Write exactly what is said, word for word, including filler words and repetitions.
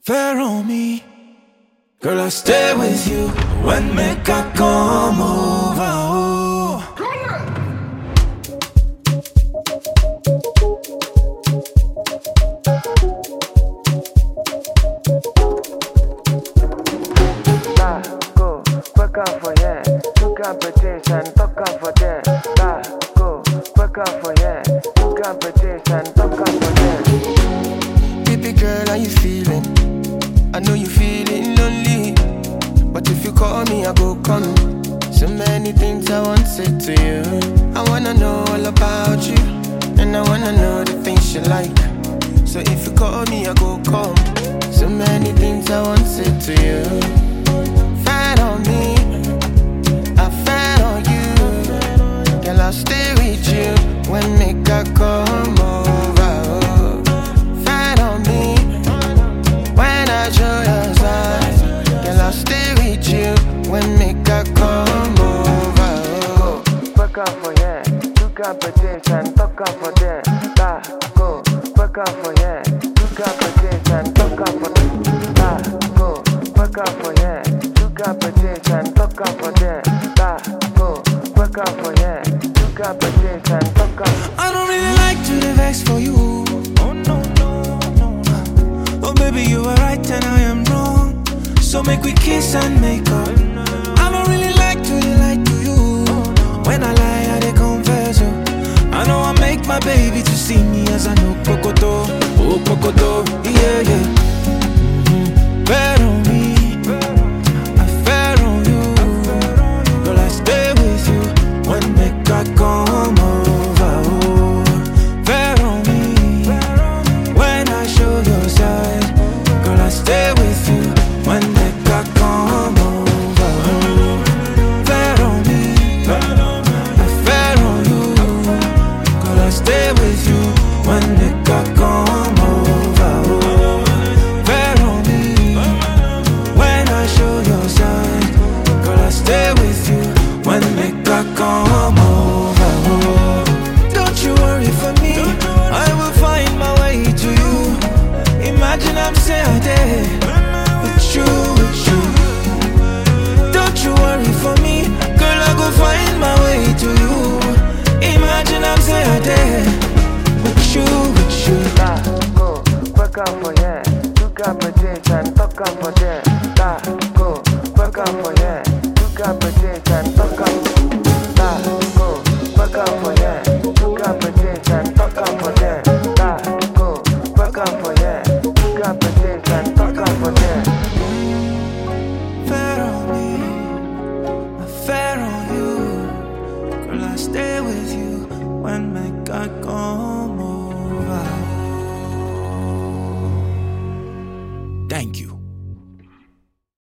fair on me. Girl, I stay with you when make I come over. Oh. Da, go, work out for yeah. Look at British and talk out for there. Da, go, work out for yeah. Look at British and talk out for there. Baby girl, how you feeling? I know you feeling lonely, but if you call me, I go come. So many things I want to say to you. I wanna know all about you, and I wanna know the things you like. So if you call me, I go come. So many things I want to say to you. Fat on me, I fat on you. Girl, I'll stay with you when make I come over. Fat on me, when I show your side. Girl, I'll stay with you when make I come over. Go, work out for yeah. Look at British and talk out for there. Da, go, work out for yeah. Look at British and talk out for there. Da, go, work out for yeah. Look at British and talk out for there. Da, go, work out for yeah. Look at British and talk out. I don't really like to the vex for you. Oh no, no, no, no. Oh baby, you are right and I am wrong. So make we kiss and make up. I don't really like to lie to you. When I lie, I dey confess. Oh. I know I make my baby to see me as I know Kokoto. Oh Kokoto, yeah, yeah. Mm-hmm. Bet on me, I fair on you. Girl, I stay with you when make I come over. Oh, fair on me, when I show your side. Girl, I stay with you when make I come over. Oh, fair on me, I fair on you. Girl, I stay with you when make I come over. Oh, fair on me, when I show your side. Girl, I stay with you when make I come over. Oh, don't you worry for me, I will find my way to you. Imagine I'm saying there with you, with you. Don't you worry for me, girl, I go find my way to you. Imagine I'm saying there with you, with you. Da, go, work out for yeah. Look at British and talk out for there. Da, go, work out for yeah. Look at British and talk out. Da, go, work out for yeah. Look at British and talk out for there. Da, go, work out for yeah. Look at British and talk out for there. Fair on me, I fair on you. Girl, I stay with you when make I come over. Thank you.